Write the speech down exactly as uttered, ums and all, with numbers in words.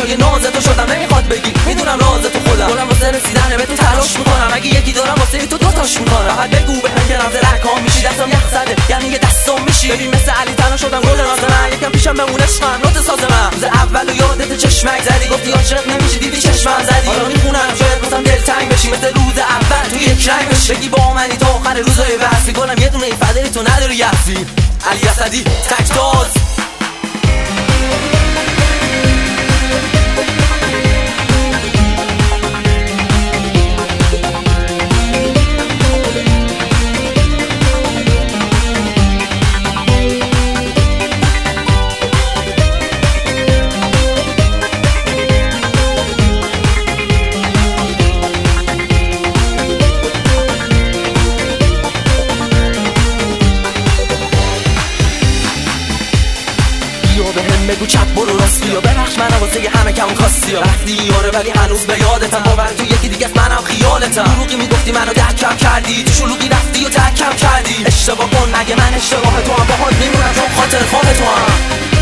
جای ناز تو شدم نمیخواد بگی میدونم راز تو خودم دارم واسه رسیدن به تو تلاش میکنم اگه یکی دارم واسه تو دو تاش میکنم فقط بگو بهم که رمز رکام میشی دستم یخ زده یعنی یه دستم میشی ببین مثل علی تنها شدم گل ناز من یکم پیشم بمونه عشقم نوت ساز من روز اول و یادت چشمک زدی گفتی عاشق نمیشی دیدی چشمم زدی حالا میخونم شاید واسم دلتنگ بشی مثل روز اول تو یک رنگ بشی بگی با منی تا آخر روزای وصل میکنم یه دونه فدای تو نداری یفی علی اسدی تکتاز بهم بگو چپ برو راستی یا ببخش منم واسه یه همه کم کاستی یا رفتی یاره ولی هنوز به یادتم باور تو یکی دیگه منم خیالتم دروغی میگفتی منو دکم کردی تو شلوغی رفتی و تکم کردی اشتباه کن اگه من اشتباه تو هم باهات میمونم چون خاطر خواه تو هم